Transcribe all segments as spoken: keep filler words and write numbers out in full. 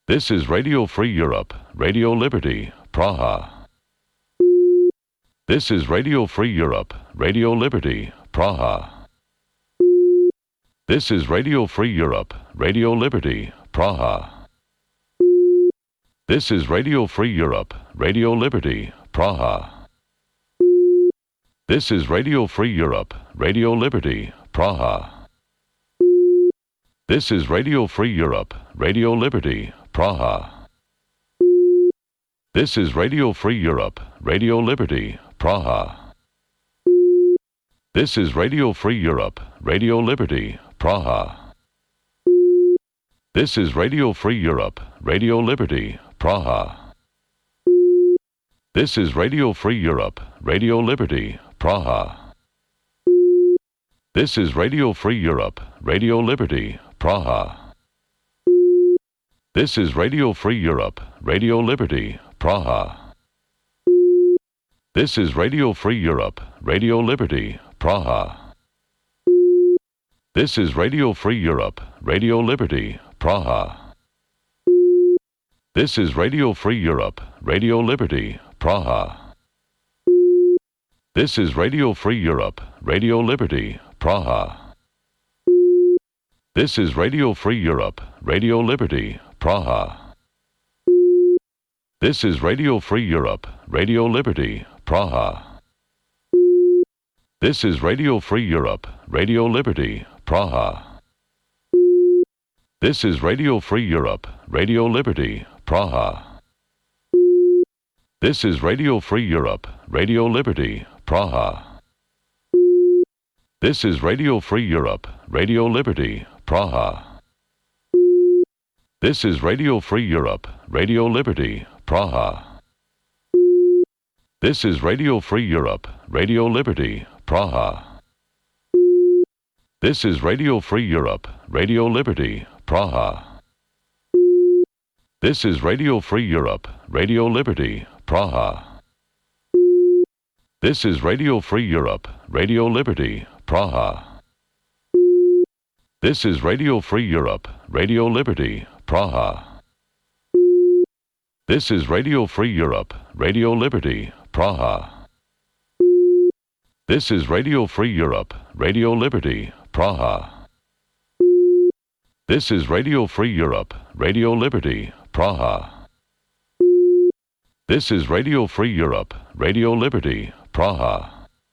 This is Radio Free Europe, Radio Liberty, Praha. This is Radio Free Europe, Radio Liberty, Praha. This is Radio Free Europe, Radio Liberty, Praha. This is Radio Free Europe, Radio Liberty, Praha. This is Radio Free Europe, Radio Liberty, Praha. This is Radio Free Europe, Radio Liberty, Praha. This is Radio Free Europe, Radio Liberty, Praha. This is Radio Free Europe, Radio Liberty, Praha. This is Radio Free Europe, Radio Liberty, Praha. This is Radio Free Europe, Radio Liberty, Praha. This is Radio Free Europe, Radio Liberty, Praha. This is Radio Free Europe, Radio Liberty, Praha. This is Radio Free Europe, Radio Liberty, Praha. This is Radio Free Europe, Radio Liberty, Praha. This is Radio Free Europe, Radio Liberty, Praha. This is Radio Free Europe, Radio Liberty, Praha. This is Radio Free Europe, Radio Liberty, Praha. This is Radio Free Europe, Radio Liberty, Praha. This is Radio Free Europe, Radio Liberty, Praha. This is Radio Free Europe, Radio Liberty, Praha. This is Radio Free Europe, Radio Liberty, Praha. This is Radio Free Europe, Radio Liberty, Praha. This is Radio Free Europe, Radio Liberty, Praha. This is Radio Free Europe, Radio Liberty, Praha. This is Radio Free Europe, Radio Liberty, Praha. This is Radio Free Europe, Radio Liberty, Praha. This is Radio Free Europe, Radio Liberty, Praha. This is Radio Free Europe, Radio Liberty, Praha. This is Radio Free Europe, Radio Liberty, Praha. This is Radio Free Europe, Radio Liberty, Praha. This is Radio Free Europe, Radio Liberty, Praha. This is Radio Free Europe, Radio Liberty, Praha.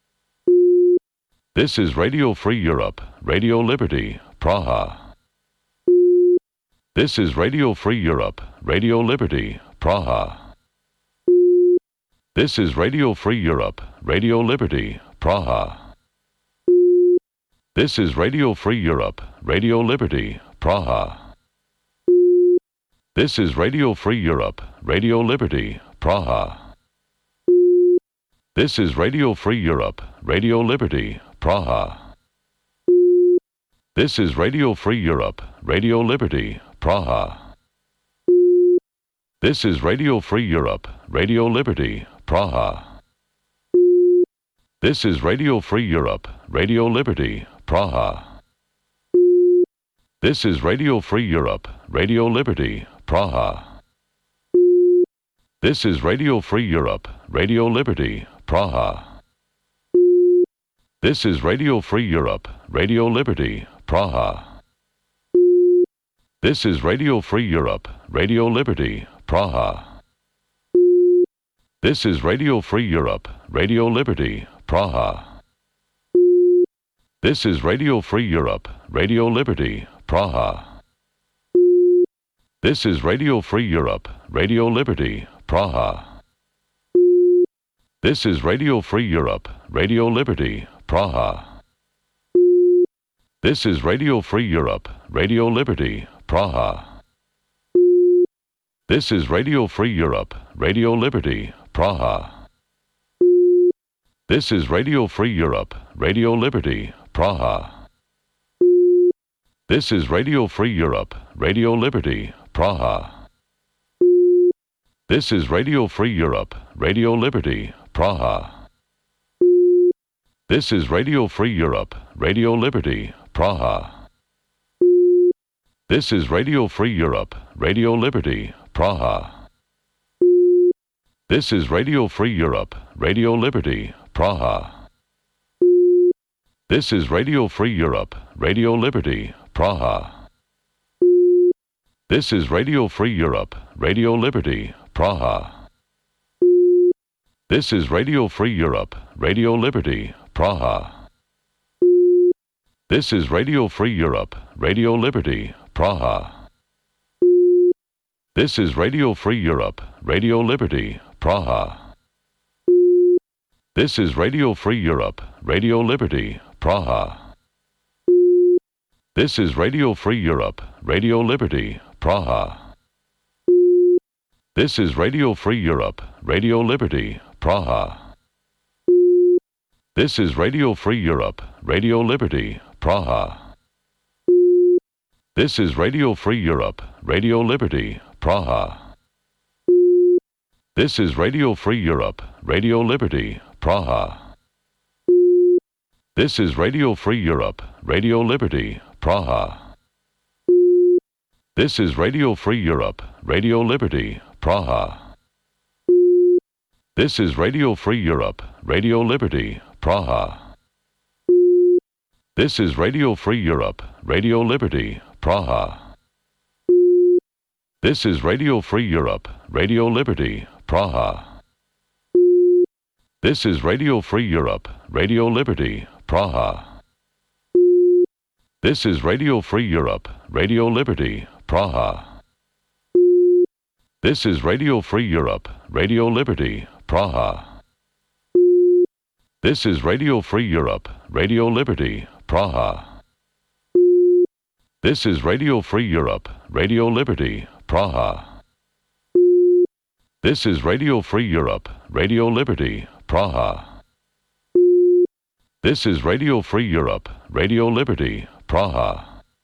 This is Radio Free Europe, Radio Liberty, Praha. This is Radio Free Europe, Radio Liberty, Praha. This is Radio Free Europe, Radio Liberty, Praha. This is Radio Free Europe, Radio Liberty, Praha. This is Radio Free Europe, Radio Liberty, Praha. This is Radio Free Europe, Radio Liberty, Praha. This is Radio Free Europe, Radio Liberty, Praha. This is Radio Free Europe, Radio Liberty, Praha. This is Radio Free Europe, Radio Liberty, Praha. This is Radio Free Europe, Radio Liberty, Praha. This is Radio Free Europe, Radio Liberty, Praha. This is Radio Free Europe, Radio Liberty, Praha. This is Radio Free Europe, Radio Liberty, Praha. This is Radio Free Europe, Radio Liberty, Praha. This is Radio Free Europe, Radio Liberty, Praha. This is Radio Free Europe, Radio Liberty, Praha. This is Radio Free Europe, Radio Liberty, Praha. This is Radio Free Europe, Radio Liberty, Praha. This is Radio Free Europe, Radio Liberty, Praha. This is Radio Free Europe, Radio Liberty, Praha. This is Radio Free Europe, Radio Liberty, Praha. This is Radio Free Europe, Radio Liberty, Praha. This is Radio Free Europe, Radio Liberty, Praha. This is Radio Free Europe, Radio Liberty, Praha. This is Radio Free Europe, Radio Liberty, Praha. This is Radio Free Europe, Radio Liberty, Praha. This is Radio Free Europe, Radio Liberty, Praha. This is Radio Free Europe, Radio Liberty, Praha. This is Radio Free Europe, Radio Liberty, Praha. This is Radio Free Europe, Radio Liberty, Praha. This is Radio Free Europe, Radio Liberty, Praha. This is Radio Free Europe, Radio Liberty, Praha. This is Radio Free Europe, Radio Liberty, Praha. This is Radio Free Europe, Radio Liberty, Praha. This is Radio Free Europe, Radio Liberty, Praha. This is Radio Free Europe, Radio Liberty, Praha. This is Radio Free Europe, Radio Liberty, Praha. This is Radio Free Europe, Radio Liberty, Praha. This is Radio Free Europe, Radio Liberty, Praha. This is Radio Free Europe, Radio Liberty, Praha. This is Radio Free Europe, Radio Liberty, Praha. This is Radio Free Europe, Radio Liberty, Praha. This is Radio Free Europe, Radio Liberty, Praha. This is Radio Free Europe, Radio Liberty, Praha. This is Radio Free Europe, Radio Liberty, Praha. This is Radio Free Europe, Radio Liberty, Praha. This is Radio Free Europe, Radio Liberty, Praha. This is Radio Free Europe, Radio Liberty, Praha.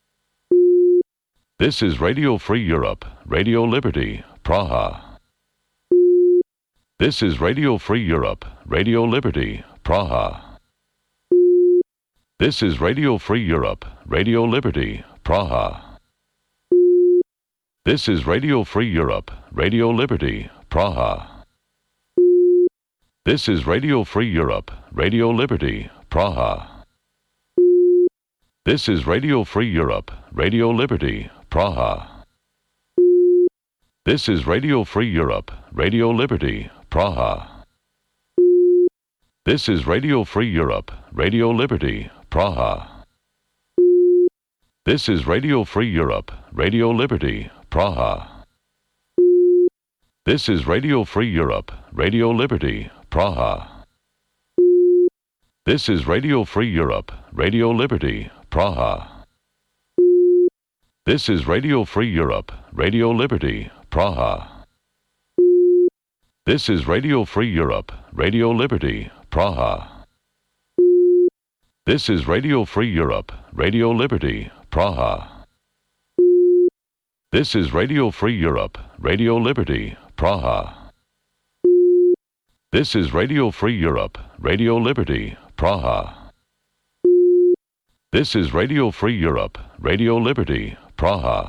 This is Radio Free Europe, Radio Liberty, Praha. This is Radio Free Europe, Radio Liberty, Praha. This is Radio Free Europe, Radio Liberty, Praha. This is Radio Free Europe, Radio Liberty, Praha. This is Radio Free Europe, Radio Liberty, Praha. This is Radio Free Europe, Radio Liberty, Praha. This is Radio Free Europe, Radio Liberty, Praha. This is Radio Free Europe, Radio Liberty, Praha. This is Radio Free Europe, Radio Liberty, Praha. This is Radio Free Europe, Radio Liberty, Praha. This is Radio Free Europe, Radio Liberty, Praha. This is Radio Free Europe, Radio Liberty, Praha. This is Radio Free Europe, Radio Liberty, Praha. This is Radio Free Europe, Radio Liberty, Praha. This is Radio Free Europe, Radio Liberty, Praha. This is Radio Free Europe, Radio Liberty, Praha. This is Radio Free Europe, Radio Liberty, Praha.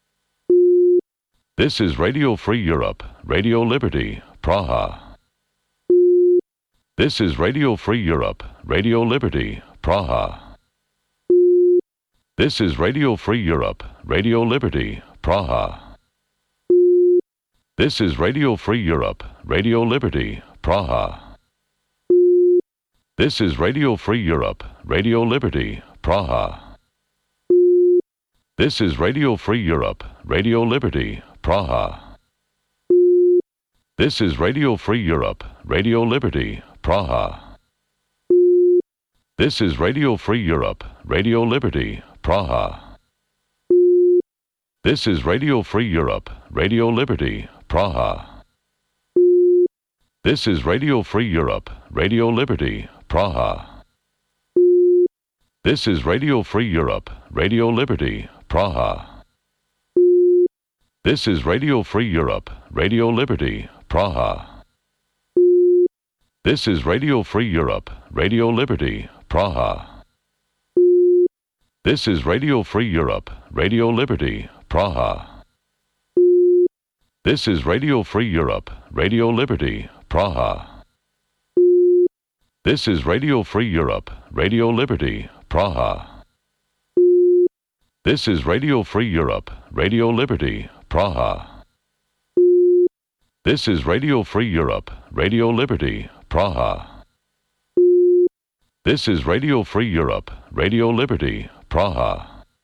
This is Radio Free Europe, Radio Liberty, Praha. This is Radio Free Europe, Radio Liberty, Praha. This is Radio Free Europe, Radio Liberty, Praha. This is Radio Free Europe, Radio Liberty, Praha. This is Radio Free Europe, Radio Liberty, Praha. This is Radio Free Europe, Radio Liberty, Praha. This is Radio Free Europe, Radio Liberty, Praha. This is Radio Free Europe, Radio Liberty, Praha. This is Radio Free Europe, Radio Liberty, Praha. This is Radio Free Europe, Radio Liberty, Praha. This is Radio Free Europe, Radio Liberty, Praha. This is Radio Free Europe, Radio Liberty, Praha. This is Radio Free Europe, Radio Liberty, Praha. This is Radio Free Europe, Radio Liberty, Praha. This is Radio Free Europe, Radio Liberty, Praha. This is Radio Free Europe, Radio Liberty, Praha. This is Radio Free Europe, Radio Liberty, Praha. This is Radio Free Europe, Radio Liberty, Praha. This is Radio Free Europe, Radio Liberty, Praha.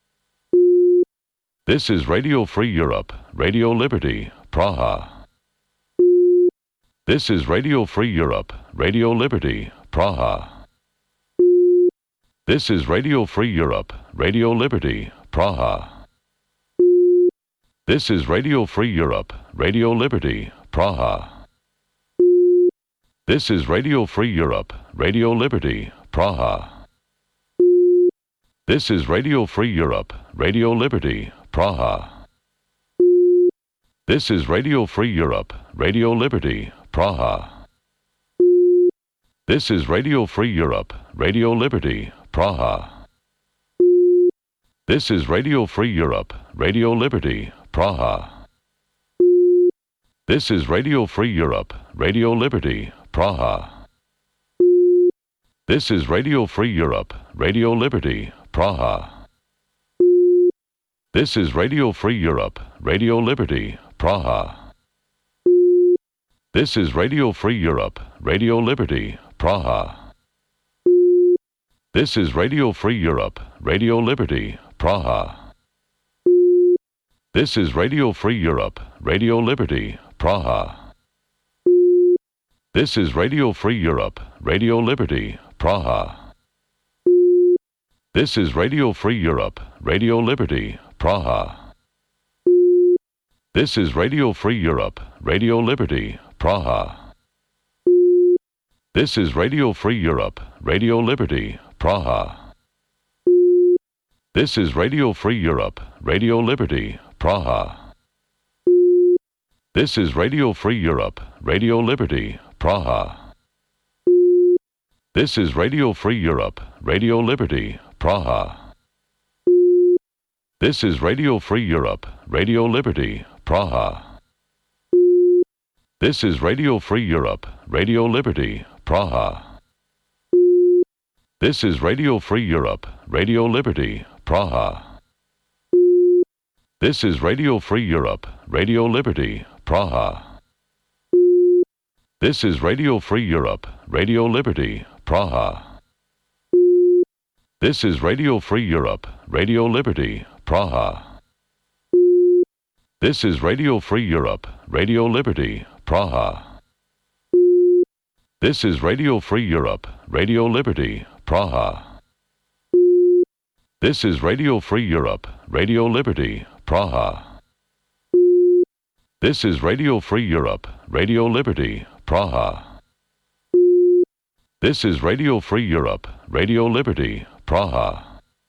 This is Radio Free Europe, Radio Liberty, Praha. This is Radio Free Europe, Radio Liberty, Praha. This is Radio Free Europe, Radio Liberty, Praha. This is Radio Free Europe, Radio Liberty, Praha. This is Radio Free Europe, Radio Liberty, Praha. This is Radio Free Europe, Radio Liberty, Praha. This is Radio Free Europe, Radio Liberty, Praha. This is Radio Free Europe, Radio Liberty, Praha. This is Radio Free Europe, Radio Liberty, Praha. This is Radio Free Europe, Radio Liberty, Praha. This is Radio Free Europe, Radio Liberty, Praha. This is Radio Free Europe, Radio Liberty, Praha. This is Radio Free Europe, Radio Liberty, Praha. This is Radio Free Europe, Radio Liberty, Praha. This is Radio Free Europe, Radio Liberty, Praha. This is Radio Free Europe, Radio Liberty, Praha. This is Radio Free Europe, Radio Liberty, Praha. This is Radio Free Europe, Radio Liberty, Praha. This is Radio Free Europe, Radio Liberty, Praha. This is Radio Free Europe, Radio Liberty, Praha. This is Radio Free Europe, Radio Liberty, Praha. This is Radio Free Europe, Radio Liberty, Praha. This is Radio Free Europe, Radio Liberty, Praha. This is Radio Free Europe, Radio Liberty, Praha. This is Radio Free Europe, Radio Liberty, Praha. This is Radio Free Europe, Radio Liberty, Praha. This is Radio Free Europe, Radio Liberty, Praha. This is Radio Free Europe, Radio Liberty, Praha. This is Radio Free Europe, Radio Liberty, Praha. This is Radio Free Europe, Radio Liberty, Praha. This is Radio Free Europe, Radio Liberty, Praha. This is Radio Free Europe, Radio Liberty, Praha. This is Radio Free Europe, Radio Liberty, Praha.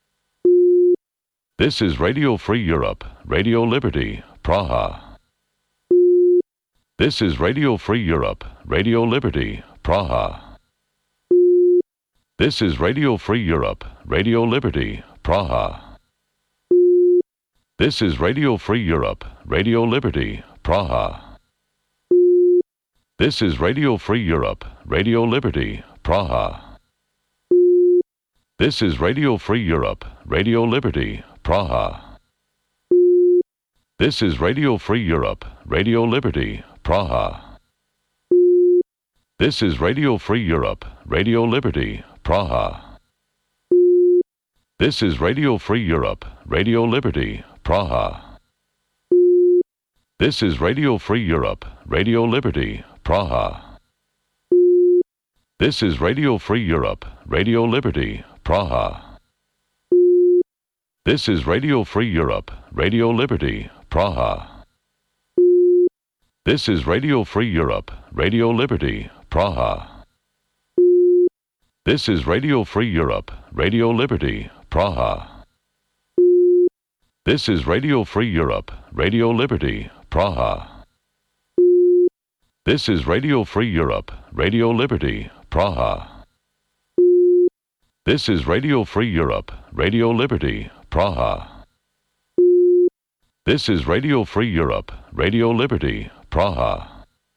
This is Radio Free Europe, Radio Liberty, Praha. This is Radio Free Europe, Radio Liberty, Praha. This is Radio Free Europe, Radio Liberty, Praha. This is Radio Free Europe, Radio Liberty, Praha. This is Radio Free Europe, Radio Liberty, Praha. This is Radio Free Europe, Radio Liberty, Praha. This is Radio Free Europe, Radio Liberty, Praha. This is Radio Free Europe, Radio Liberty, Praha. This is Radio Free Europe, Radio Liberty, Praha. This is Radio Free Europe, Radio Liberty, Praha. This is Radio Free Europe, Radio Liberty, Praha. This is Radio Free Europe, Radio Liberty, Praha. This is Radio Free Europe, Radio Liberty, Praha. This is Radio Free Europe, Radio Liberty, Praha. This is Radio Free Europe, Radio Liberty, Praha. This is Radio Free Europe, Radio Liberty, Praha. This is Radio Free Europe, Radio Liberty, Praha. This is Radio Free Europe, Radio Liberty, Praha.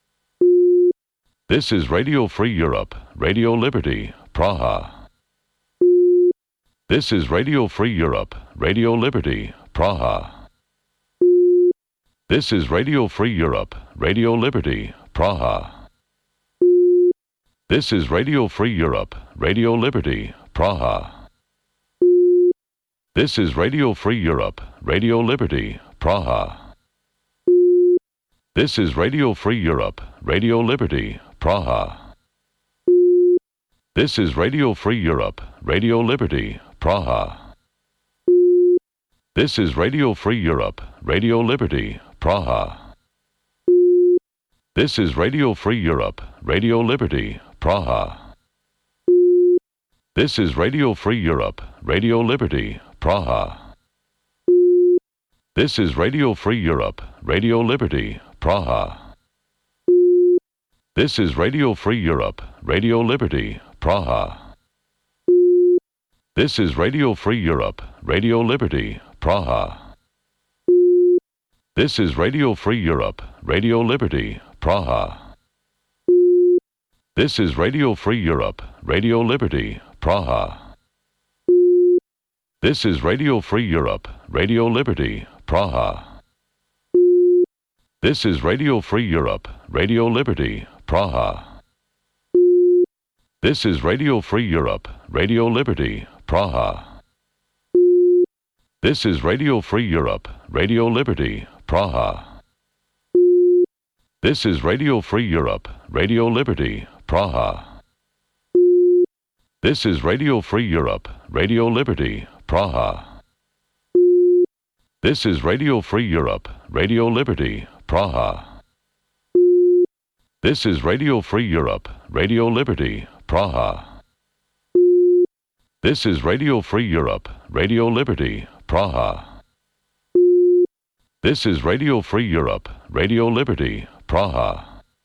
This is Radio Free Europe, Radio Liberty, Praha. This is Radio Free Europe, Radio Liberty, Praha. This is Radio Free Europe, Radio Liberty, Praha. This is Radio Free Europe, Radio Liberty, Praha. This is Radio Free Europe, Radio Liberty, Praha. This is Radio Free Europe, Radio Liberty, Praha. This is Radio Free Europe, Radio Liberty, Praha. This is Radio Free Europe, Radio Liberty, Praha. This is Radio Free Europe, Radio Liberty, Praha. This is Radio Free Europe, Radio Liberty, Praha. This is Radio Free Europe, Radio Liberty, Praha. This is Radio Free Europe, Radio Liberty, Praha. This is Radio Free Europe, Radio Liberty, Praha. This is Radio Free Europe, Radio Liberty, Praha. This is Radio Free Europe, Radio Liberty, Praha. This is Radio Free Europe, Radio Liberty, Praha. This is Radio Free Europe, Radio Liberty, Praha. This is Radio Free Europe, Radio Liberty, Praha. This is Radio Free Europe, Radio Liberty, Praha. This is Radio Free Europe, Radio Liberty, Praha. This is Radio Free Europe, Radio Liberty, Praha. This is Radio Free Europe, Radio Liberty, Praha. This is Radio Free Europe, Radio Liberty, Praha. This is Radio Free Europe, Radio Liberty, Praha. This is Radio Free Europe, Radio Liberty, Praha.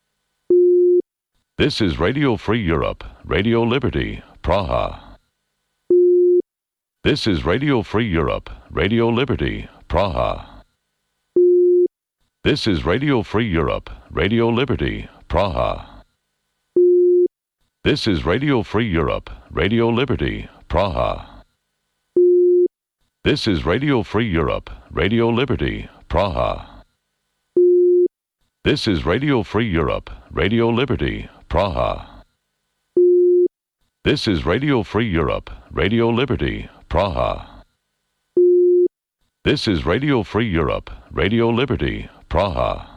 This is Radio Free Europe, Radio Liberty, Praha. This is Radio Free Europe, Radio Liberty, Praha. This is Radio Free Europe, Radio Liberty, Praha. This is Radio Free Europe, Radio Liberty, Praha. This is Radio Free Europe, Radio Liberty, Praha. This is Radio Free Europe, Radio Liberty, Praha. This is Radio Free Europe, Radio Liberty, Praha. This is Radio Free Europe, Radio Liberty, Praha.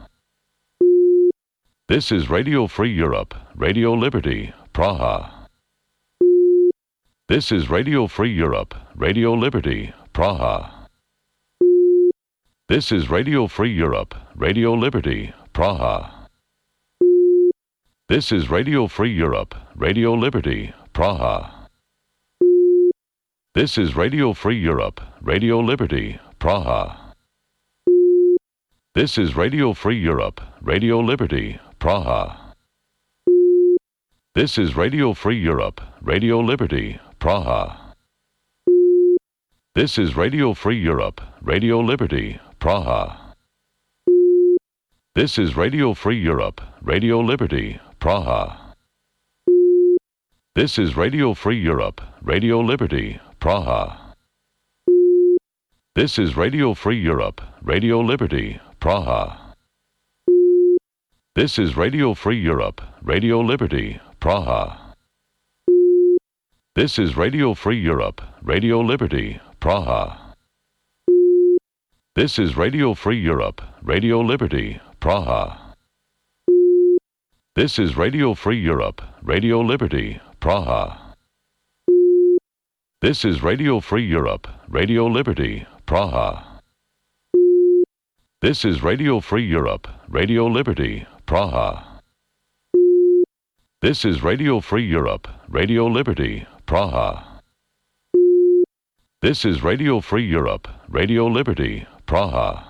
This is Radio Free Europe, Radio Liberty, Praha. This is Radio Free Europe, Radio Liberty, Praha. This is Radio Free Europe, Radio Liberty, Praha. This is Radio Free Europe, Radio Liberty, Praha. This is Radio Free Europe, Radio Liberty, Praha. This is Radio Free Europe, Radio Liberty, Praha. This is Radio Free Europe, Radio Liberty, Praha. This is Radio Free Europe, Radio Liberty, Praha. This is Radio Free Europe, Radio Liberty, Praha. This is Radio Free Europe, Radio Liberty, Praha. This is Radio Free Europe, Radio Liberty, Praha. This is Radio Free Europe, Radio Liberty, Praha. This is Radio Free Europe, Radio Liberty, Praha. This is Radio Free Europe, Radio Liberty, Praha. This is Radio Free Europe, Radio Liberty, Praha. This is Radio Free Europe, Radio Liberty, Praha. This is Radio Free Europe, Radio Liberty, Praha. This is Radio Free Europe, Radio Liberty, Praha. This is Radio Free Europe, Radio Liberty, Praha.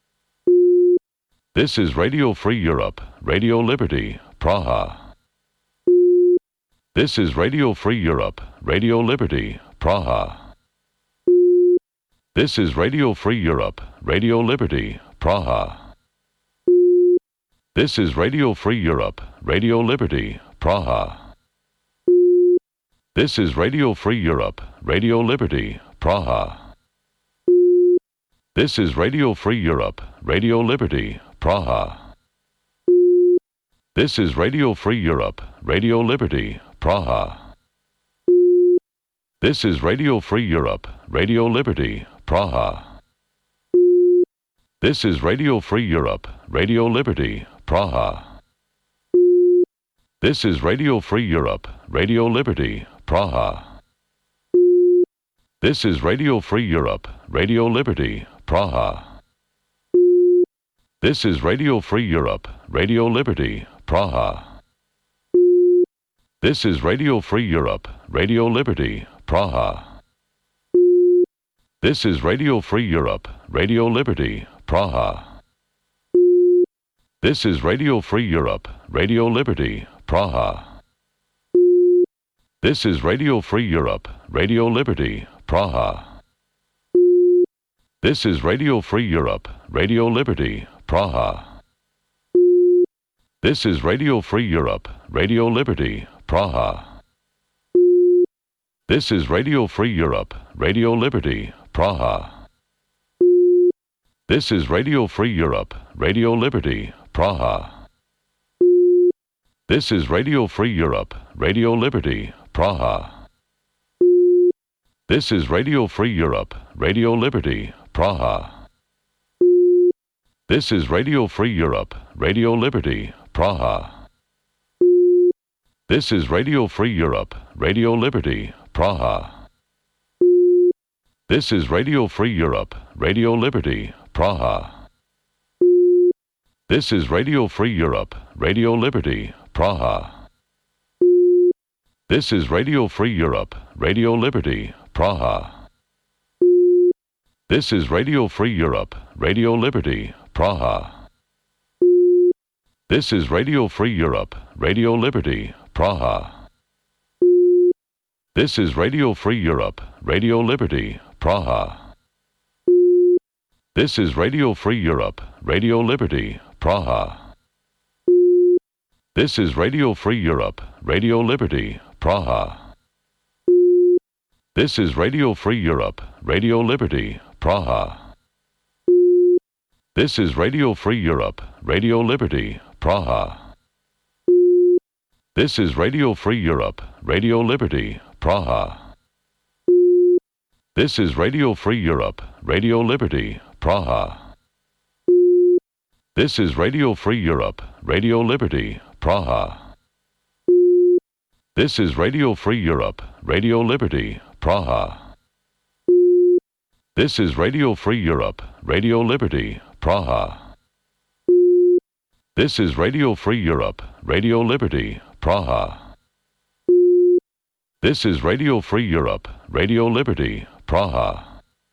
This is Radio Free Europe, Radio Liberty, Praha. This is Radio Free Europe, Radio Liberty, Praha. This is Radio Free Europe, Radio Liberty, Praha. This is Radio Free Europe, Radio Liberty, Praha. This is Radio Free Europe, Radio Liberty, Praha. This is Radio Free Europe, Radio Liberty, Praha. This is Radio Free Europe, Radio Liberty, Praha. This is Radio Free Europe, Radio Liberty, Praha. This is Radio Free Europe, Radio Liberty, Praha. This is Radio Free Europe, Radio Liberty, Praha. This is Radio Free Europe, Radio Liberty, Praha. This is Radio Free Europe, Radio Liberty, Praha. This is Radio Free Europe, Radio Liberty, Praha. This is Radio Free Europe, Radio Liberty, Praha. This is Radio Free Europe, Radio Liberty, Praha. This is Radio Free Europe, Radio Liberty, Praha. This is Radio Free Europe, Radio Liberty, Praha. This is Radio Free Europe, Radio Liberty, Praha. This is Radio Free Europe, Radio Liberty, Praha. This is Radio Free Europe, Radio Liberty, Praha. This is Radio Free Europe, Radio Liberty, Praha. This is Radio Free Europe, Radio Liberty, Praha. This is Radio Free Europe, Radio Liberty, Praha. This is Radio Free Europe, Radio Liberty, Praha. This is Radio Free Europe, Radio Liberty, Praha. This is Radio Free Europe, Radio Liberty, Praha. This is Radio Free Europe, Radio Liberty, Praha. This is Radio Free Europe, Radio Liberty, Praha. This is Radio Free Europe, Radio Liberty, Praha. This is Radio Free Europe, Radio Liberty, Praha. This is Radio Free Europe, Radio Liberty, Praha. This is Radio Free Europe, Radio Liberty, Praha. This is Radio Free Europe, Radio Liberty, Praha. This is Radio Free Europe, Radio Liberty, Praha. This is Radio Free Europe, Radio Liberty, Praha. This is Radio Free Europe, Radio Liberty, Praha. This is Radio Free Europe, Radio Liberty, Praha. This is Radio Free Europe, Radio Liberty, Praha. This is Radio Free Europe, Radio Liberty, Praha. This is Radio Free Europe, Radio Liberty, Praha. This is Radio Free Europe, Radio Liberty, Praha.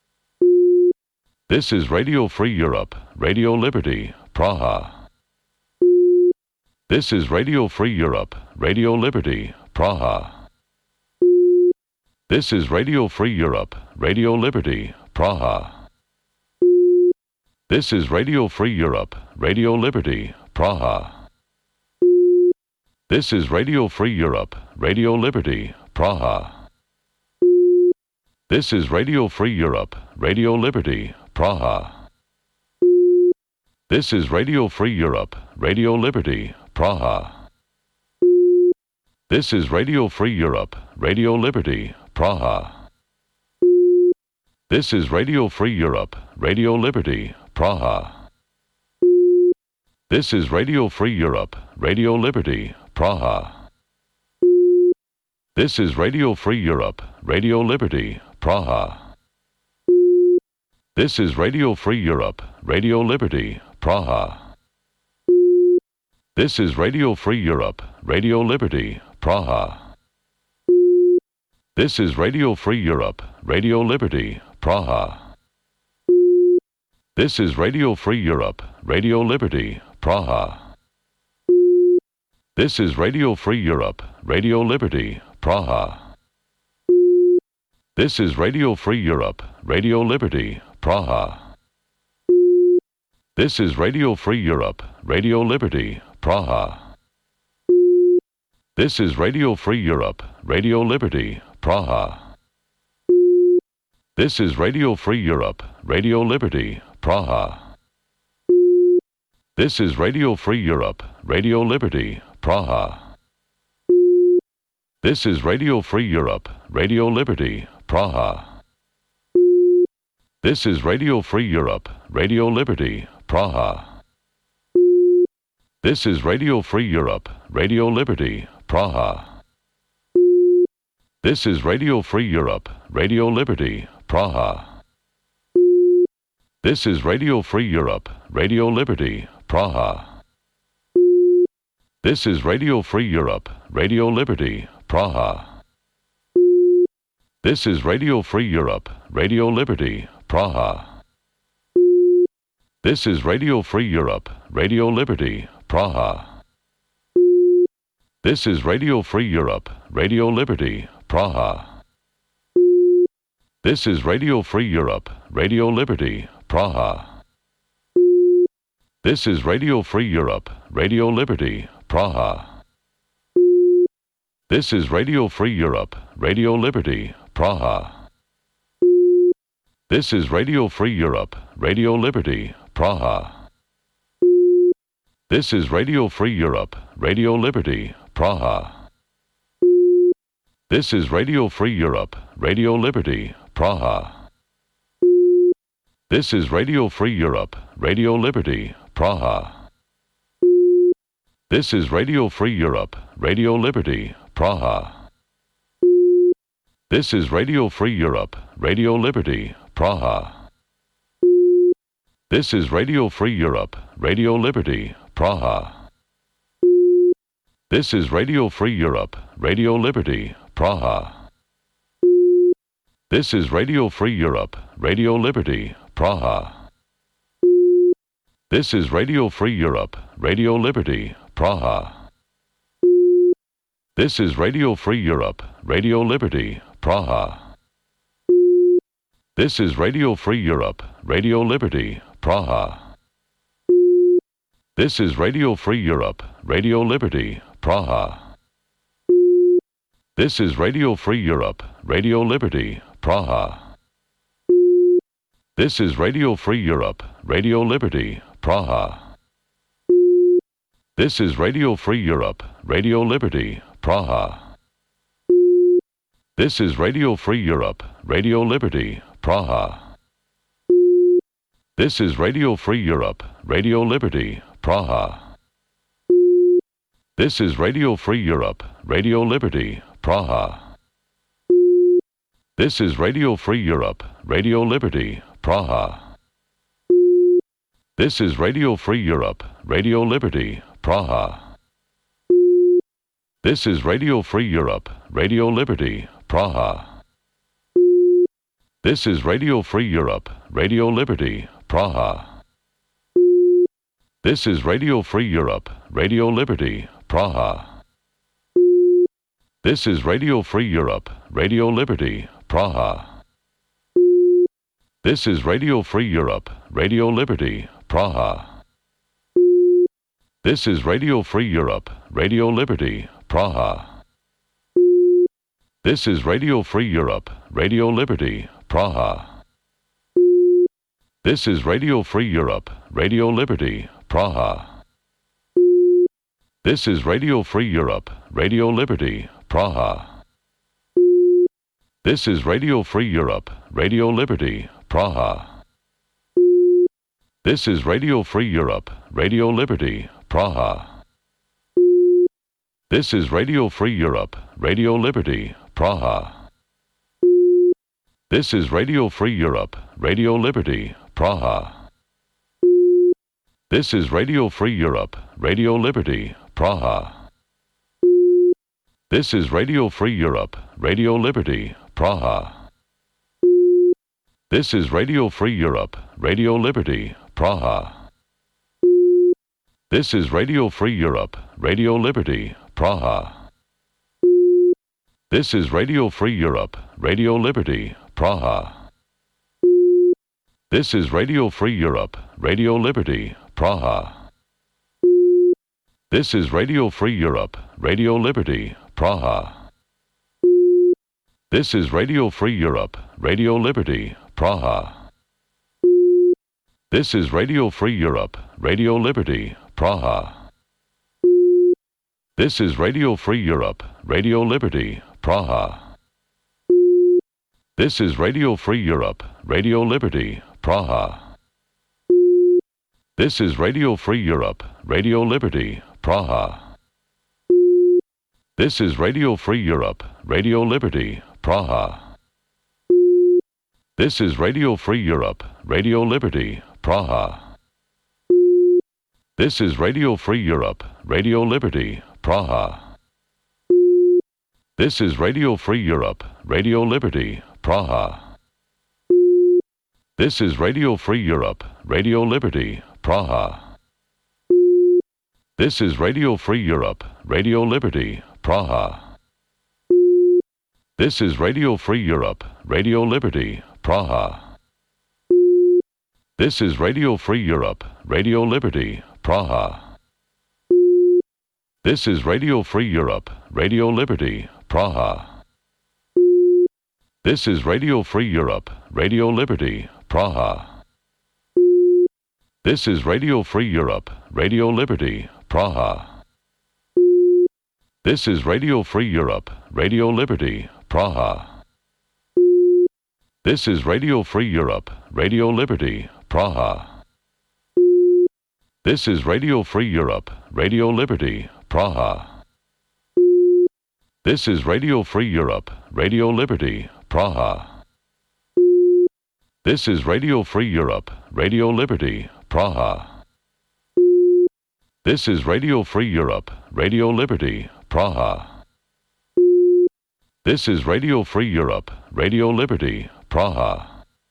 This is Radio Free Europe, Radio Liberty, Praha. This is Radio Free Europe, Radio Liberty, Praha. This is Radio Free Europe, Radio Liberty, Praha. This is Radio Free Europe, Radio Liberty, Praha. This is Radio Free Europe, Radio Liberty, Praha. This is Radio Free Europe, Radio Liberty, Praha. This is Radio Free Europe, Radio Liberty, Praha. This is Radio Free Europe, Radio Liberty, Praha. This is Radio Free Europe, Radio Liberty, Praha. This is Radio Free Europe, Radio Liberty, Praha. This is Radio Free Europe, Radio Liberty, Praha. This is Radio Free Europe, Radio Liberty, Praha. This is Radio Free Europe, Radio Liberty, Praha. This is Radio Free Europe, Radio Liberty, Praha. This is Radio Free Europe, Radio Liberty, Praha. This is Radio Free Europe, Radio Liberty, Praha. This is Radio Free Europe, Radio Liberty, Praha. This is Radio Free Europe, Radio Liberty, Praha. This is Radio Free Europe, Radio Liberty, Praha. This is Radio Free Europe, Radio Liberty, Praha. This is Radio Free Europe, Radio Liberty, Praha. This is Radio Free Europe, Radio Liberty, Praha. This is Radio Free Europe, Radio Liberty, Praha. This is Radio Free Europe, Radio Liberty, Praha. This is Radio Free Europe, Radio Liberty, Praha. This is Radio Free Europe, Radio Liberty, Praha. This is Radio Free Europe, Radio Liberty, Praha. This is Radio Free Europe, Radio Liberty, Praha. This is Radio Free Europe, Radio Liberty, Praha. This is Radio Free Europe, Radio Liberty, Praha. This is Radio Free Europe, Radio Liberty, Praha. This is Radio Free Europe, Radio Liberty, Praha. This is Radio Free Europe, Radio Liberty, Praha. This is Radio Free Europe, Radio Liberty, Praha. This is Radio Free Europe, Radio Liberty, Praha. This is Radio Free Europe, Radio Liberty, Praha. This is Radio Free Europe, Radio Liberty, Praha. This is Radio Free Europe, Radio Liberty, Praha. This is Radio Free Europe, Radio Liberty, Praha. This is Radio Free Europe, Radio Liberty, Praha. This is Radio Free Europe, Radio Liberty, Praha. This is Radio Free Europe, Radio Liberty, Praha. This is Radio Free Europe, Radio Liberty, Praha. This is Radio Free Europe, Radio Liberty, Praha. This is Radio Free Europe, Radio Liberty, Praha. This is Radio Free Europe, Radio Liberty, Praha. This is Radio Free Europe, Radio Liberty, Praha. This is Radio Free Europe, Radio Liberty, Praha. This is Radio Free Europe, Radio Liberty, Praha. This is Radio Free Europe, Radio Liberty, Praha. This is Radio Free Europe, Radio Liberty, Praha. This is Radio Free Europe, Radio Liberty, Praha. This is Radio Free Europe, Radio Liberty, Praha. This is Radio Free Europe, Radio Liberty, Praha. This is Radio Free Europe, Radio Liberty, Praha. This is Radio Free Europe, Radio Liberty, Praha. This is Radio Free Europe, Radio Liberty, Praha. This is Radio Free Europe, Radio Liberty, Praha. This is Radio Free Europe, Radio Liberty, Praha. This is Radio Free Europe, Radio Liberty, Praha. This is Radio Free Europe, Radio Liberty, Praha. This is Radio Free Europe, Radio Liberty, Praha. This is Radio Free Europe, Radio Liberty, Praha. This is Radio Free Europe, Radio Liberty, Praha. This is Radio Free Europe, Radio Liberty, Praha. This is Radio Free Europe, Radio Liberty, Praha. This is Radio Free Europe, Radio Liberty, Praha. This is Radio Free Europe, Radio Liberty, Praha. This is Radio Free Europe, Radio Liberty, Praha. This is Radio Free Europe, Radio Liberty, Praha. This is Radio Free Europe, Radio Liberty, Praha. This is Radio Free Europe, Radio Liberty, Praha. This is Radio Free Europe, Radio Liberty, Praha. This is Radio Free Europe, Radio Liberty, Praha. This is Radio Free Europe, Radio Liberty, Praha. This is Radio Free Europe, Radio Liberty, Praha. This is Radio Free Europe, Radio Liberty, Praha. This is Radio Free Europe, Radio Liberty, Praha. This is Radio Free Europe, Radio Liberty, Praha. This is Radio Free Europe, Radio Liberty, Praha. This is Radio Free Europe, Radio Liberty, Praha. This is Radio Free Europe, Radio Liberty, Praha. This is Radio Free Europe, Radio Liberty, Praha. This is Radio Free Europe, Radio Liberty, Praha. This is Radio Free Europe, Radio Liberty, Praha. This is Radio Free Europe, Radio Liberty, Praha. This is Radio Free Europe, Radio Liberty, Praha. This is Radio Free Europe, Radio Liberty, Praha. This is Radio Free Europe, Radio Liberty, Praha. This is Radio Free Europe, Radio Liberty, Praha. This is Radio Free Europe, Radio Liberty, Praha. This is Radio Free Europe, Radio Liberty, Praha. This is Radio Free Europe, Radio Liberty, Praha. This is Radio Free Europe, Radio Liberty, Praha. This is Radio Free Europe, Radio Liberty, Praha. This is Radio Free Europe, Radio Liberty, Praha. This is Radio Free Europe, Radio Liberty, Praha.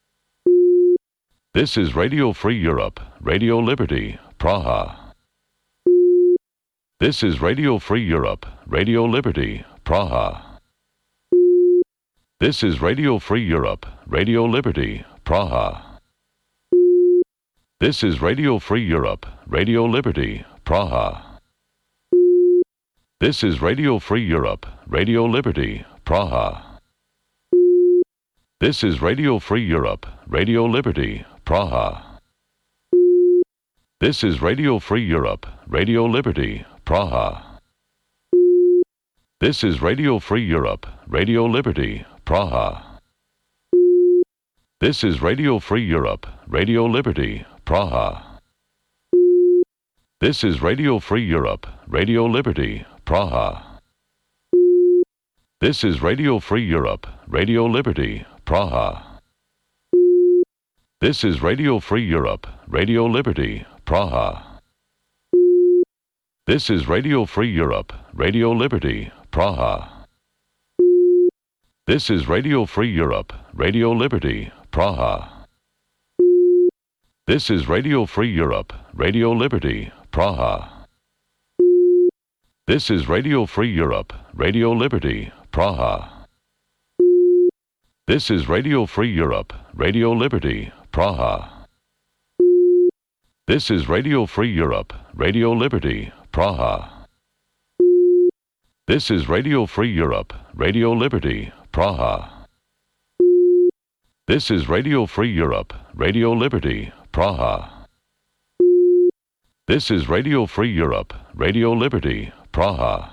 This is Radio Free Europe, Radio Liberty, Praha. This is Radio Free Europe, Radio Liberty, Praha. This is Radio Free Europe, Radio Liberty, Praha. This is Radio Free Europe, Radio Liberty, Praha. This is Radio Free Europe, Radio Liberty, Praha. This is Radio Free Europe, Radio Liberty, Praha. This is Radio Free Europe, Radio Liberty, Praha. This is Radio Free Europe, Radio Liberty, Praha. This is Radio Free Europe, Radio Liberty, Praha. This is Radio Free Europe, Radio Liberty, Praha. This is Radio Free Europe, Radio Liberty, Praha. This is Radio Free Europe, Radio Liberty, Praha. This is Radio Free Europe, Radio Liberty, Praha. This is Radio Free Europe, Radio Liberty, Praha. This is Radio Free Europe, Radio Liberty, Praha. This is Radio Free Europe, Radio Liberty, Praha. This is Radio Free Europe, Radio Liberty, Praha. This is Radio Free Europe, Radio Liberty, Praha. This is Radio Free Europe, Radio Liberty, Praha. This is Radio Free Europe, Radio Liberty, Praha. This is Radio Free Europe, Radio Liberty, Praha.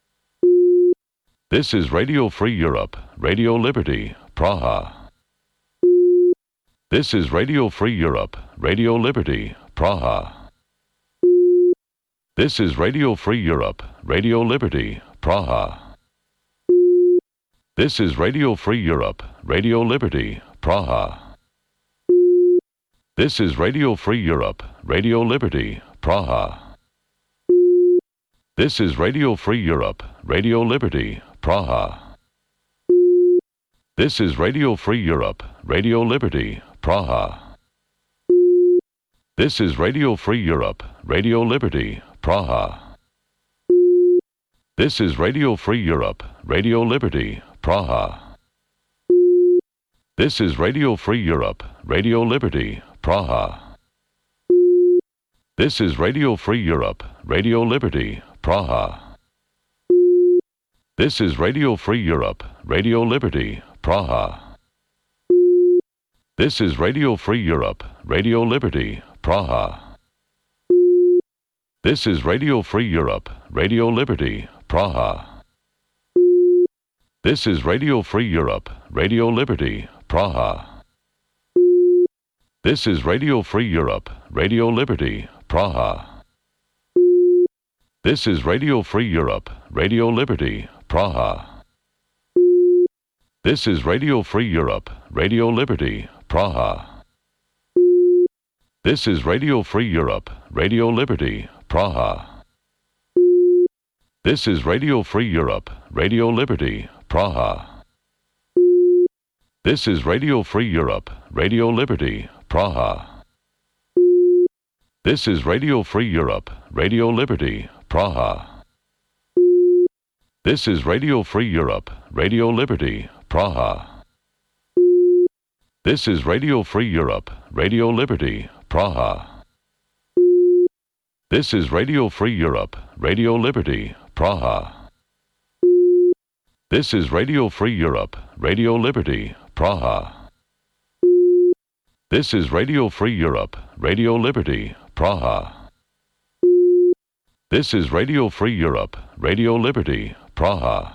This is Radio Free Europe, Radio Liberty, Praha. This is Radio Free Europe, Radio Liberty, Praha. This is Radio Free Europe, Radio Liberty, Praha. This is Radio Free Europe, Radio Liberty, Praha. This is Radio Free Europe, Radio Liberty, Praha. This is Radio Free Europe, Radio Liberty, Praha. This is Radio Free Europe, Radio Liberty, Praha. This is Radio Free Europe, Radio Liberty, Praha. This is Radio Free Europe, Radio Liberty, Praha. This is Radio Free Europe, Radio Liberty, Praha. This is Radio Free Europe, Radio Liberty, Praha. This is Radio Free Europe, Radio Liberty, Praha. This is Radio Free Europe, Radio Liberty, Praha. This is Radio Free Europe, Radio Liberty, Praha. This is Radio Free Europe, Radio Liberty, Praha. This is Radio Free Europe, Radio Liberty, Praha. This is Radio Free Europe, Radio Liberty, Praha. This is Radio Free Europe, Radio Liberty, Praha. This is Radio Free Europe, Radio Liberty, Praha. This is Radio Free Europe, Radio Liberty, Praha. This is Radio Free Europe, Radio Liberty, Praha. This is Radio Free Europe, Radio Liberty, Praha. This is Radio Free Europe, Radio Liberty, Praha. This is Radio Free Europe, Radio Liberty, Praha. This is Radio Free Europe, Radio Liberty, Praha. This is Radio Free Europe, Radio Liberty, Praha. This is Radio Free Europe, Radio Liberty, Praha. This is Radio Free Europe, Radio Liberty, Praha.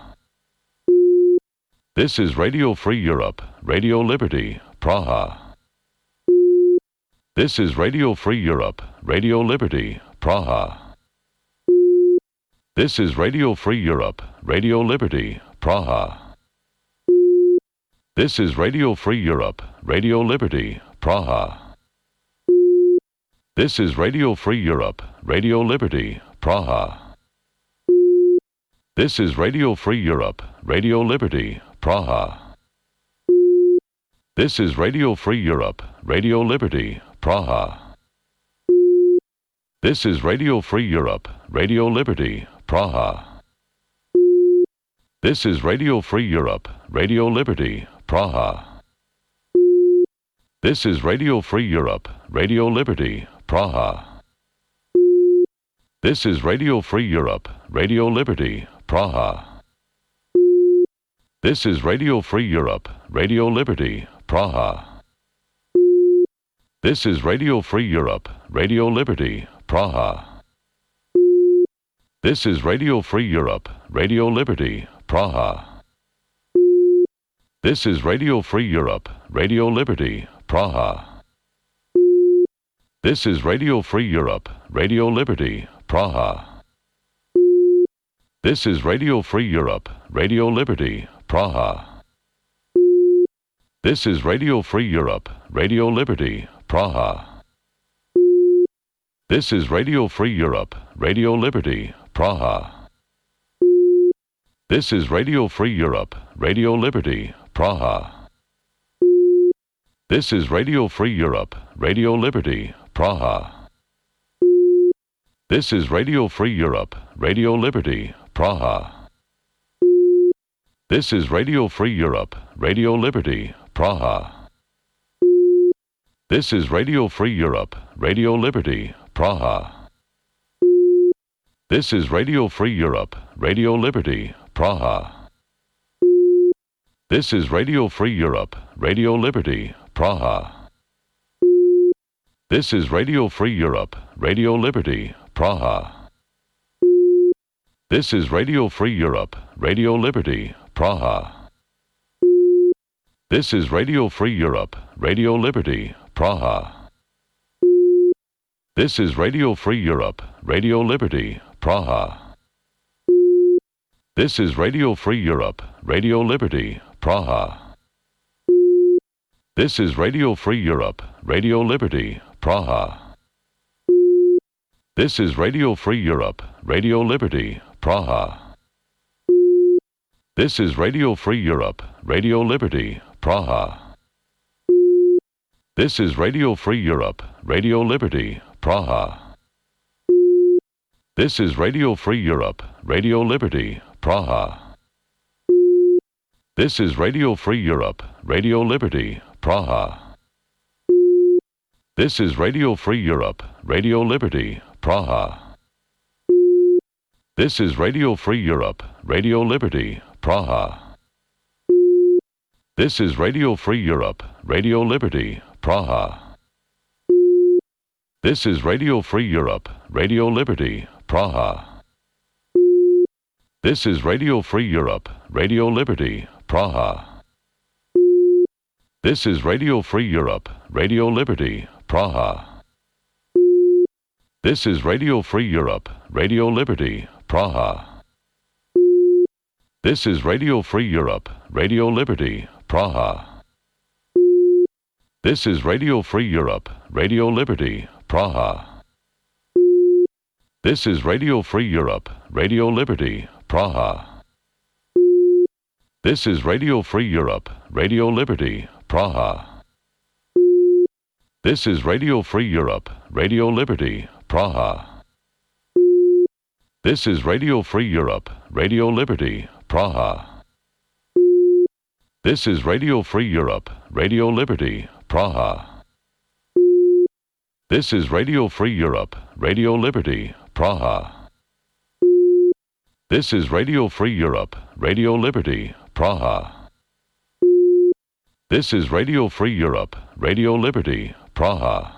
This is Radio Free Europe, Radio Liberty, Praha. This is Radio Free Europe, Radio Liberty, Praha. This is Radio Free Europe, Radio Liberty, Praha. This is Radio Free Europe, Radio Liberty, Praha. This is Radio Free Europe, Radio Liberty, Praha. This is Radio Free Europe, Radio Liberty, Praha. This is Radio Free Europe, Radio Liberty, Praha. This is Radio Free Europe, Radio Liberty, Praha. This is Radio Free Europe, Radio Liberty, Praha. This is Radio Free Europe, Radio Liberty, Praha. This is Radio Free Europe, Radio Liberty, Praha. This is Radio Free Europe, Radio Liberty, Praha. This is Radio Free Europe, Radio Liberty, Praha. This is Radio Free Europe, Radio Liberty, Praha. This is Radio Free Europe, Radio Liberty, Praha. This is Radio Free Europe, Radio Liberty, Praha. This is Radio Free Europe, Radio Liberty, Praha. This is Radio Free Europe, Radio Liberty, Praha. This is Radio Free Europe, Radio Liberty, Praha. This is Radio Free Europe, Radio Liberty, Praha. This is Radio Free Europe, Radio Liberty, Praha. This is Radio Free Europe, Radio Liberty, Praha. This is Radio Free Europe, Radio Liberty, Praha. This is Radio Free Europe, Radio Liberty, Praha. This is Radio Free Europe, Radio Liberty, Praha. This is Radio Free Europe, Radio Liberty, Praha. This is Radio Free Europe, Radio Liberty, Praha. This is Radio Free Europe, Radio Liberty, Praha. This is Radio Free Europe, Radio Liberty, Praha. This is Radio Free Europe, Radio Liberty, Praha. This is Radio Free Europe, Radio Liberty, Praha. This is Radio Free Europe, Radio Liberty, Praha. This is Radio Free Europe, Radio Liberty, Praha. This is Radio Free Europe, Radio Liberty, Praha. This is Radio Free Europe, Radio Liberty, Praha. This is Radio Free Europe, Radio Liberty, Praha. This is Radio Free Europe, Radio Liberty, Praha. This is Radio Free Europe, Radio Liberty, Praha. This is Radio Free Europe, Radio Liberty, Praha. This is Radio Free Europe, Radio Liberty, Praha. This is Radio Free Europe, Radio Liberty, Praha. This is Radio Free Europe, Radio Liberty, Praha. This is Radio Free Europe, Radio Liberty, Praha. This is Radio Free Europe, Radio Liberty, Praha. This is Radio Free Europe, Radio Liberty, Praha. This is Radio Free Europe, Radio Liberty, Praha. This is Radio Free Europe, Radio Liberty, Praha. This is Radio Free Europe, Radio Liberty, Praha. This is Radio Free Europe, Radio Liberty, Praha. This is Radio Free Europe, Radio Liberty, Praha. This is Radio Free Europe, Radio Liberty, Praha. This is Radio Free Europe, Radio Liberty, Praha. This is Radio Free Europe, Radio Liberty, Praha. This is Radio Free Europe, Radio Liberty, Praha.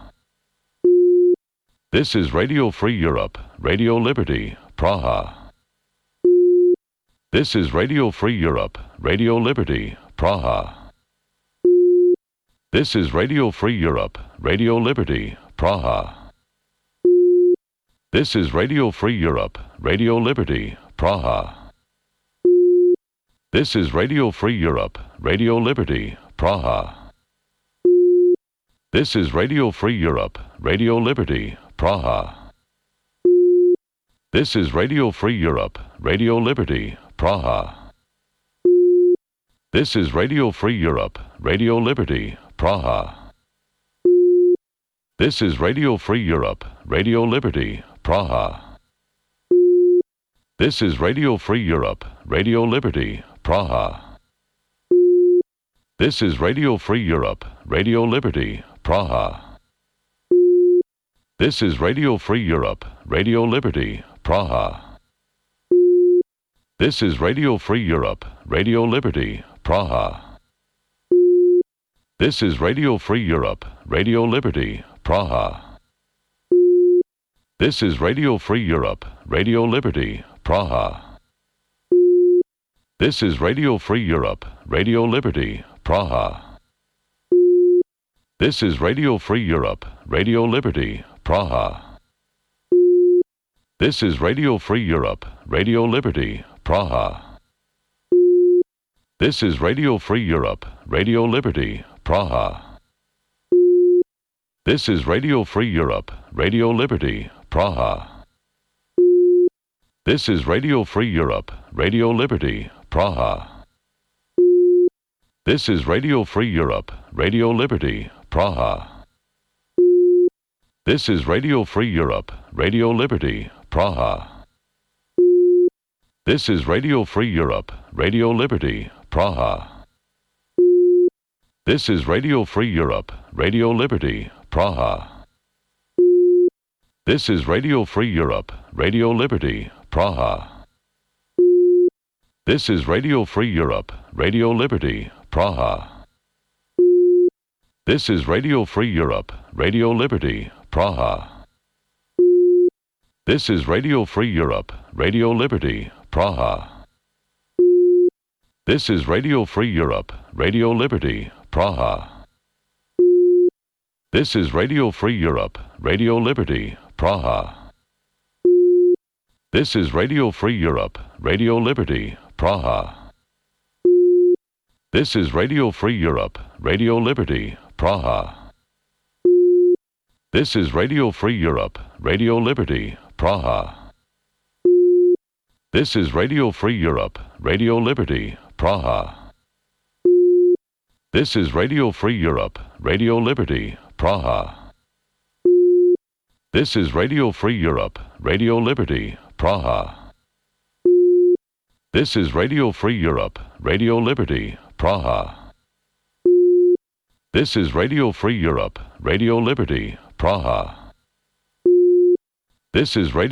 This is Radio Free Europe, Radio Liberty, Praha. This is Radio Free Europe, Radio Liberty, Praha. This is Radio Free Europe, Radio Liberty, Praha. This is Radio Free Europe, Radio Liberty, Praha. This is Radio Free Europe, Radio Liberty, Praha. This is Radio Free Europe, Radio Liberty, Praha. This is Radio Free Europe, Radio Liberty, Praha. This is Radio Free Europe, Radio Liberty, Praha. This is Radio Free Europe, Radio Liberty, Praha. This is Radio Free Europe, Radio Liberty, Praha. This is Radio Free Europe, Radio Liberty, Praha. This is Radio Free Europe, Radio Liberty, Praha. This is Radio Free Europe, Radio Liberty, Praha. This is Radio Free Europe, Radio Liberty, Praha. This is Radio Free Europe, Radio Liberty, Praha. This is Radio Free Europe, Radio Liberty, Praha. This is Radio Free Europe, Radio Liberty, Praha. This is Radio Free Europe, Radio Liberty, Praha. This is Radio Free Europe, Radio Liberty, Praha. This is Radio Free Europe, Radio Liberty, Praha. This is Radio Free Europe, Radio Liberty, Praha. This is Radio Free Europe, Radio Liberty, Praha. This is Radio Free Europe, Radio Liberty, Praha. This is Radio Free Europe, Radio Liberty, Praha. This is Radio Free Europe, Radio Liberty, Praha. This is Radio Free Europe, Radio Liberty, Praha. This is Radio Free Europe, Radio Liberty, Praha. This is Radio Free Europe, Radio Liberty, Praha. This is Radio Free Europe, Radio Liberty, Praha. This is Radio Free Europe, Radio Liberty, Praha. This is Radio Free Europe, Radio Liberty, Praha. This is Radio Free Europe, Radio Liberty, Praha. This is Radio Free Europe, Radio Liberty, Praha. This is Radio Free Europe, Radio Liberty, Praha. This is Radio Free Europe, Radio Liberty, Praha. This is Radio Free Europe, Radio Liberty, Praha. This is Radio Free Europe, Radio Liberty, Praha. This is Radio Free Europe, Radio Liberty, Praha. This is Radio Free Europe, Radio Liberty, Praha. This is Radio